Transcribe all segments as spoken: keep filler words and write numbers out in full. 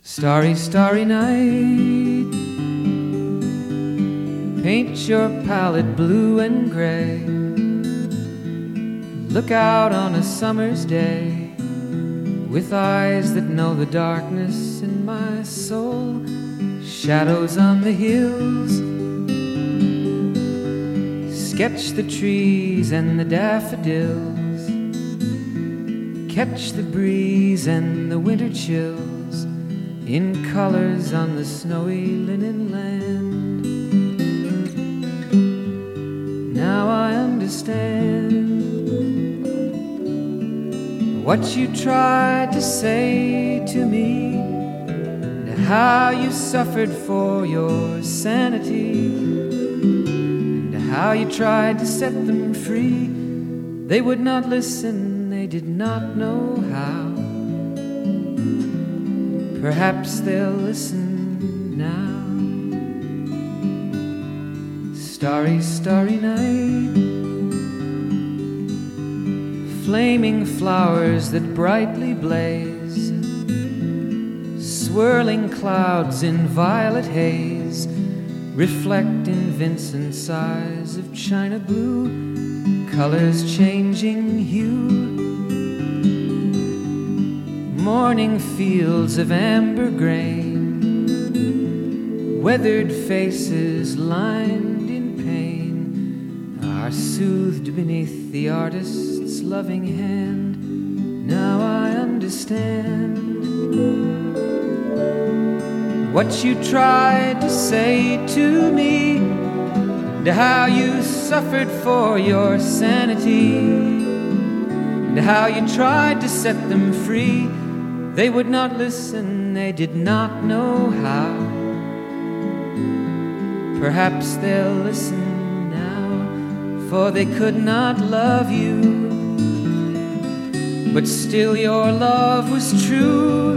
Starry, starry night, paint your palette blue and gray. Look out on a summer's day with eyes that know the darkness in my soul. Shadows on the hills, sketch the trees and the daffodils, catch the breeze and the winter chills in colors on the snowy linen land. Now I understand what you tried to say to me, and how you suffered for your sanity, and how you tried to set them free. They would not listen, they did not know how. Perhaps they'll listen now. Starry, starry night, flaming flowers that brightly blaze, swirling clouds in violet haze, reflect in Vincent's eyes of china blue, colors changing hue. Morning fields of amber grain, weathered faces lined in pain, are soothed beneath the artist's loving hand. Now I understand what you tried to say to me, and how you suffered for your sanity, and how you tried to set them free. They would not listen, they did not know how. Perhaps they'll listen now, for they could not love you, but still your love was true.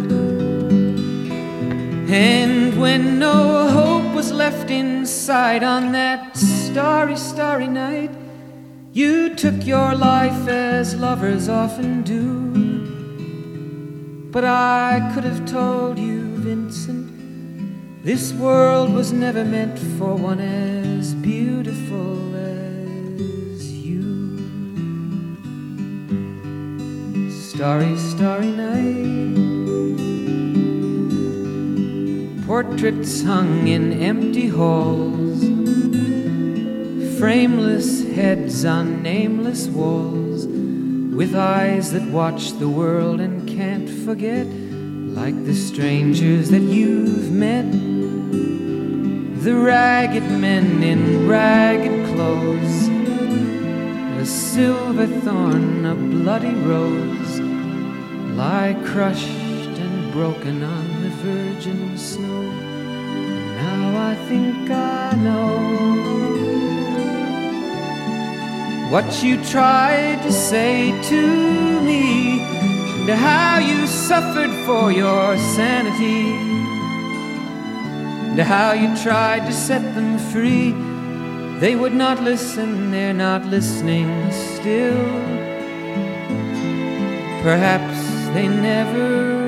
And when no hope was left inside on that starry, starry night, you took your life as lovers often do. But I could have told you, Vincent, this world was never meant for one as beautiful as you. Starry, starry night, portraits hung in empty halls, frameless heads on nameless walls, with eyes that watch the world and can't forget, like the strangers that you've met, the ragged men in ragged clothes, a silver thorn, a bloody rose, lie crushed and broken on the virgin snow. And now I think I know what you tried to say to me, and how you suffered for your sanity, and how you tried to set them free. They would not listen, they're not listening still. Perhaps they never